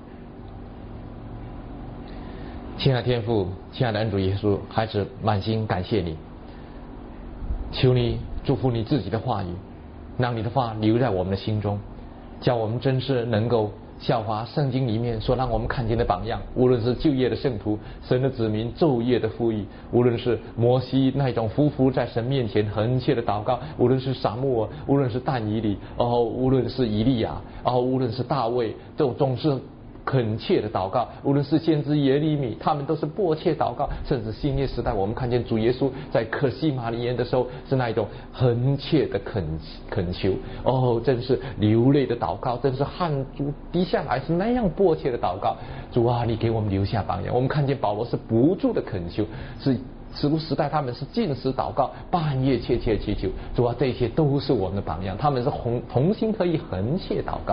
S1: 亲爱的天父，亲爱的恩主耶稣，孩子满心感谢你，求你祝福你自己的话语，让你的话留在我们的心中，叫我们真是能够效法圣经里面所让我们看见的榜样。无论是旧约的圣徒，神的子民昼夜的呼吁，无论是摩西那种匍匐在神面前恳切的祷告，无论是撒母耳，无论是但以理，哦，无论是以利亚，哦，无论是大卫，都总是恳切的祷告。无论是先知耶利米，他们都是迫切祷告。甚至新约时代，我们看见主耶稣在客西马尼园的时候，是那一种恳切的恳恳求，哦，真是流泪的祷告，真是汗珠滴下来，是那样迫切的祷告。主啊，你给我们留下榜样。我们看见保罗是不住的恳求，是使徒时代他们是禁食祷告，半夜切切祈求。主啊，这些都是我们的榜样，他们是同同心合意恳切祷告。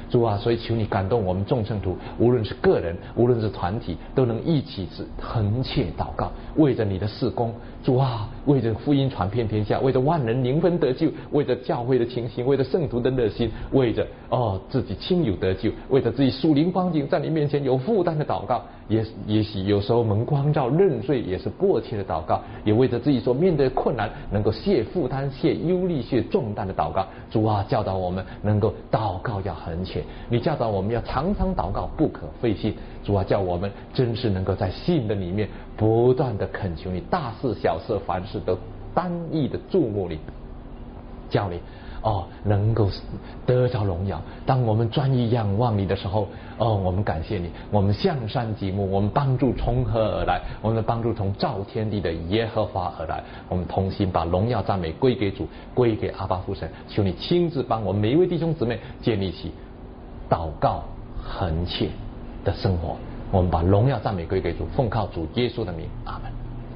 S1: 主啊，所以求你感动我们众圣徒，无论是个人，无论是团体，都能一起是恒切祷告，为着你的事工，主啊，为着福音传遍天下，为着万人灵魂得救，为着教会的情形，为着圣徒的热心，为着哦自己亲友得救，为着自己属灵光景在你面前有负担的祷告，也也许有时候蒙光照认罪也是迫切的祷告，也为着自己所面对的困难能够卸负担、卸忧虑、卸重担的祷告。主啊，教导我们能够祷告要恒切，你教导我们要常常祷告，不可废信。主啊，叫我们真是能够在信的里面不断的恳求你，大事小事凡事都单一的注目你，叫你哦能够得着荣耀。当我们专一仰望你的时候，哦我们感谢你，我们向山极目，我们帮助从何而来？我们的帮助从造天地的耶和华而来。我们同心把荣耀赞美归给主，归给阿爸父神。求你亲自帮我们每一位弟兄姊妹建立起祷告恒切的生活。我们把荣耀赞美归给主，奉靠主耶稣的名，阿门。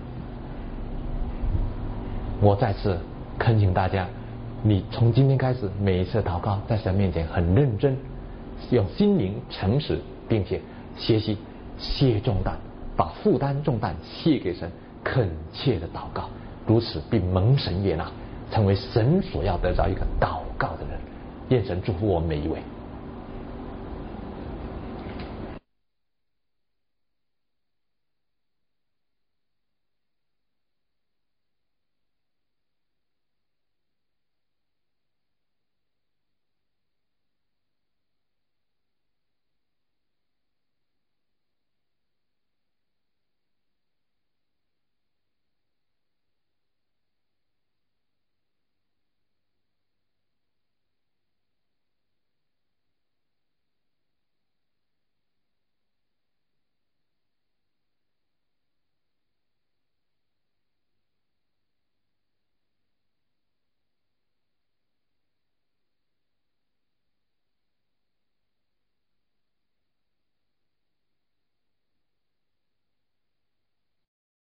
S1: 我再次恳请大家，你从今天开始每一次祷告在神面前很认真，用心灵诚实，并且学习卸重担，把负担重担卸给神，恳切的祷告，如此并蒙神悦纳，成为神所要得着一个祷告的人。愿神祝福我们每一位。